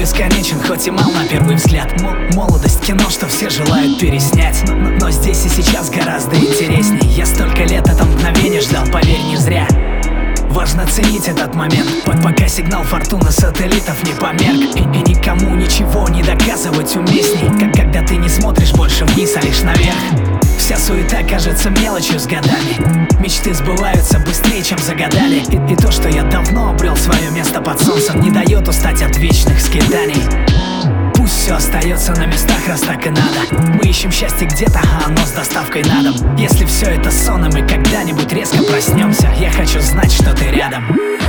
бесконечен, хоть и мал на первый взгляд. Молодость — кино, что все желают переснять, но здесь и сейчас гораздо интересней. Я столько лет это мгновение ждал, поверь, не зря. Важно ценить этот момент, пока сигнал фортуны сателлитов не померк. И никому ничего не доказывать уместней, как когда ты не смотришь больше вниз, а лишь наверх. Вся суета кажется мелочью с годами. Мечты сбываются быстрее, чем загадали. И то, что я давно обрел свое место под солнцем, не дает устать от вечных скитаний. Пусть все остается на местах, раз так и надо. Мы ищем счастье где-то, а оно с доставкой на дом. Если все это сон, и мы когда-нибудь резко проснемся, я хочу знать, что ты рядом.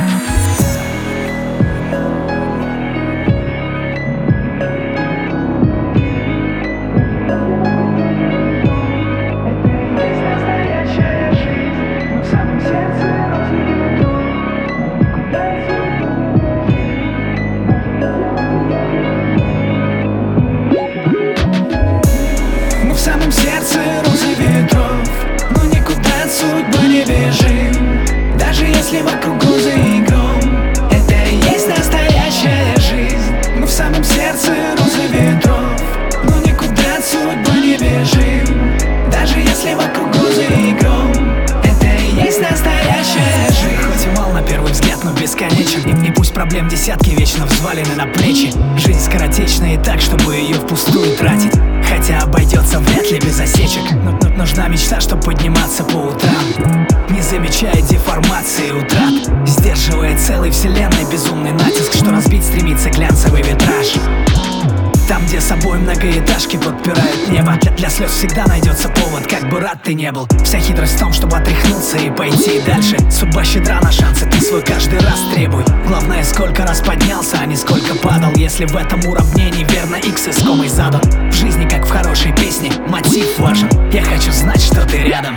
В самом сердце розы ветров, но никуда от судьбы не бежим. Даже если вокруг грозы и гром, это и есть настоящая жизнь. Мы в самом сердце розы ветров, но никуда от судьбы не бежим. Даже если вокруг грозы и гром, это и есть настоящая жизнь. Хоть и мал на первый взгляд, но бесконечен. И пусть проблем десятки вечно взвалены на плечи. Жизнь скоротечна и так, чтобы ее впустую тратить. Хотя обойдется вряд ли без осечек. Но нужна мечта, чтоб подниматься по утрам, не замечая деформации и утрат, сдерживая целой вселенной безумный натиск, что разбить стремится глянцевый витраж. Там, где собой многоэтажки подпирают небо, для слез всегда найдется повод, как бы рад ты не был. Вся хитрость в том, чтобы отряхнуться и пойти дальше. Судьба щедра на шансы, ты свой каждый раз требуй. Главное, сколько раз поднялся, а не сколько падал. Если в этом уравнении верно икс искомый задан. В жизни, как в хорошей песне, мотив важен. Я хочу знать, что ты рядом.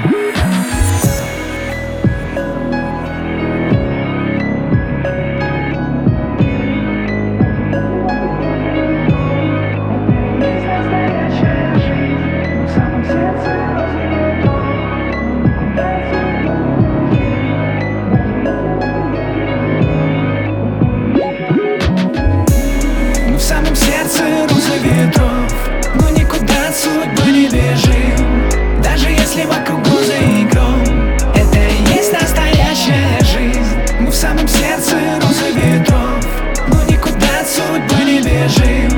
В самом сердце розы ветров, но никуда от судьбы не бежим. Даже если вокруг грозы и гром, это и есть настоящая жизнь. Мы в самом сердце розы ветров, но никуда от судьбы не бежим.